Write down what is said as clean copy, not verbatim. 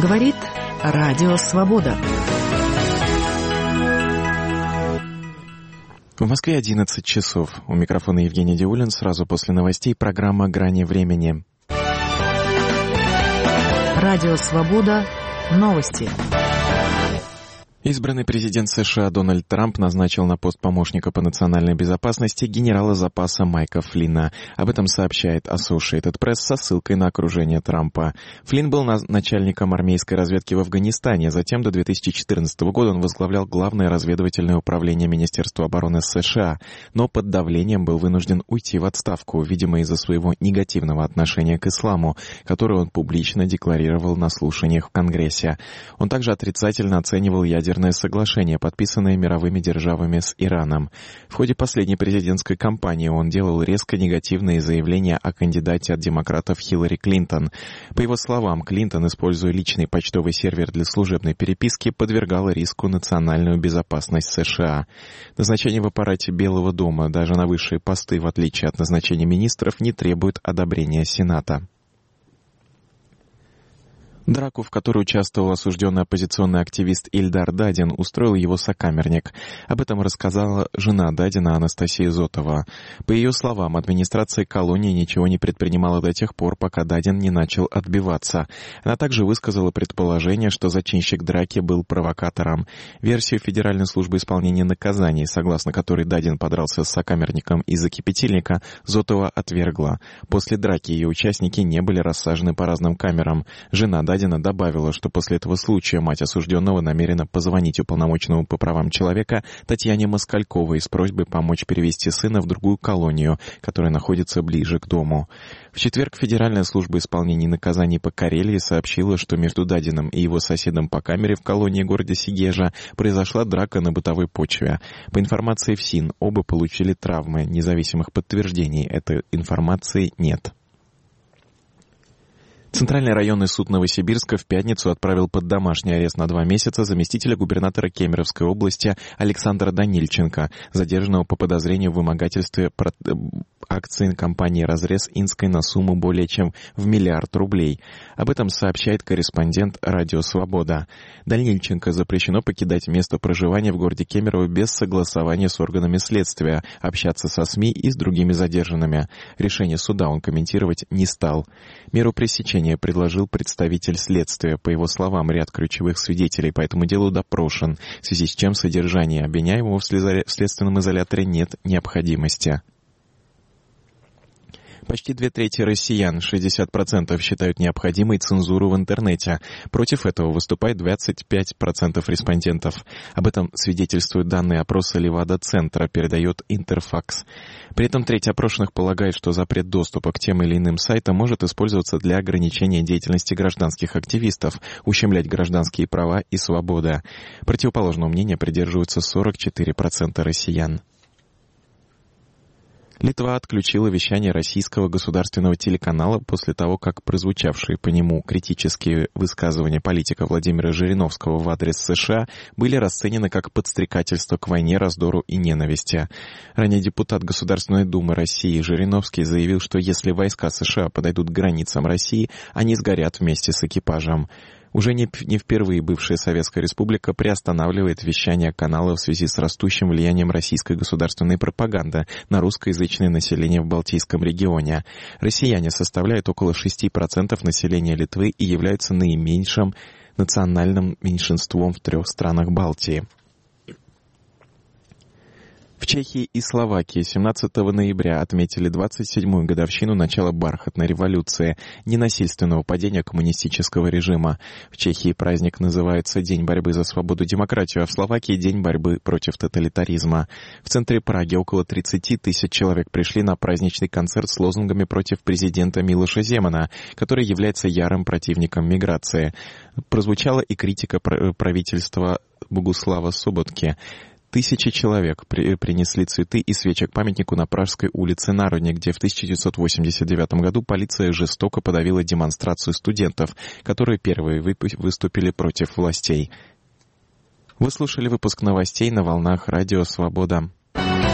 Говорит Радио Свобода. В Москве 11 часов. У микрофона Евгений Диулин. Сразу после новостей программа «Грани времени». Радио Свобода. Новости. Избранный президент США Дональд Трамп назначил на пост помощника по национальной безопасности генерала запаса Майка Флинна. Об этом сообщает Associated Press со ссылкой на окружение Трампа. Флинн был начальником армейской разведки в Афганистане. Затем до 2014 года он возглавлял Главное разведывательное управление Министерства обороны США, но под давлением был вынужден уйти в отставку, видимо, из-за своего негативного отношения к исламу, которое он публично декларировал на слушаниях в Конгрессе. Он также отрицательно оценивал ядерное соглашение, подписанное мировыми державами с Ираном. В ходе последней президентской кампании он делал резко негативные заявления о кандидате от демократов Хиллари Клинтон. По его словам, Клинтон, используя личный почтовый сервер для служебной переписки, подвергала риску национальную безопасность США. Назначение в аппарате Белого дома даже на высшие посты, в отличие от назначения министров, не требует одобрения Сената. Драку, в которой участвовал осужденный оппозиционный активист Ильдар Дадин, устроил его сокамерник. Об этом рассказала жена Дадина Анастасия Зотова. По ее словам, администрация колонии ничего не предпринимала до тех пор, пока Дадин не начал отбиваться. Она также высказала предположение, что зачинщик драки был провокатором. Версию Федеральной службы исполнения наказаний, согласно которой Дадин подрался с сокамерником из-за кипятильника, Зотова отвергла. После драки ее участники не были рассажены по разным камерам. Жена Дадина добавила, что после этого случая мать осужденного намерена позвонить уполномоченному по правам человека Татьяне Москальковой с просьбой помочь перевести сына в другую колонию, которая находится ближе к дому. В четверг Федеральная служба исполнения наказаний по Карелии сообщила, что между Дадином и его соседом по камере в колонии города Сегежа произошла драка на бытовой почве. По информации ФСИН, оба получили травмы. Независимых подтверждений этой информации нет. Центральный районный суд Новосибирска в пятницу отправил под домашний арест на 2 месяца заместителя губернатора Кемеровской области Александра Данильченко, задержанного по подозрению в вымогательстве акций компании «Разрез» Инской на сумму более чем в 1 миллиард рублей. Об этом сообщает корреспондент «Радио Свобода». Данильченко запрещено покидать место проживания в городе Кемерово без согласования с органами следствия, общаться со СМИ и с другими задержанными. Решение суда он комментировать не стал. Меру пресечения предложил представитель следствия. По его словам, ряд ключевых свидетелей по этому делу допрошен, в связи с чем содержание обвиняемого в следственном изоляторе нет необходимости. Почти 2/3 россиян, 60%, считают необходимой цензуру в интернете. Против этого выступает 25% респондентов. Об этом свидетельствуют данные опроса Левада-центра, передает Интерфакс. При этом треть опрошенных полагает, что запрет доступа к тем или иным сайтам может использоваться для ограничения деятельности гражданских активистов, ущемлять гражданские права и свободы. Противоположного мнения придерживаются 44% россиян. Литва отключила вещание российского государственного телеканала после того, как прозвучавшие по нему критические высказывания политика Владимира Жириновского в адрес США были расценены как подстрекательство к войне, раздору и ненависти. Ранее депутат Государственной Думы России Жириновский заявил, что если войска США подойдут к границам России, они сгорят вместе с экипажем. Уже не впервые бывшая Советская Республика приостанавливает вещание канала в связи с растущим влиянием российской государственной пропаганды на русскоязычное население в Балтийском регионе. Россияне составляют около 6% населения Литвы и являются наименьшим национальным меньшинством в 3 странах Балтии. В Чехии и Словакии 17 ноября отметили 27-ю годовщину начала бархатной революции, ненасильственного падения коммунистического режима. В Чехии праздник называется День борьбы за свободу и демократию, а в Словакии День борьбы против тоталитаризма. В центре Праги около 30 тысяч человек пришли на праздничный концерт с лозунгами против президента Милоша Земана, который является ярым противником миграции. Прозвучала и критика правительства Богуслава Соботки. Тысячи человек принесли цветы и свечи к памятнику на Пражской улице Народне, где в 1989 году полиция жестоко подавила демонстрацию студентов, которые первые выступили против властей. Вы слушали выпуск новостей на волнах Радио Свобода.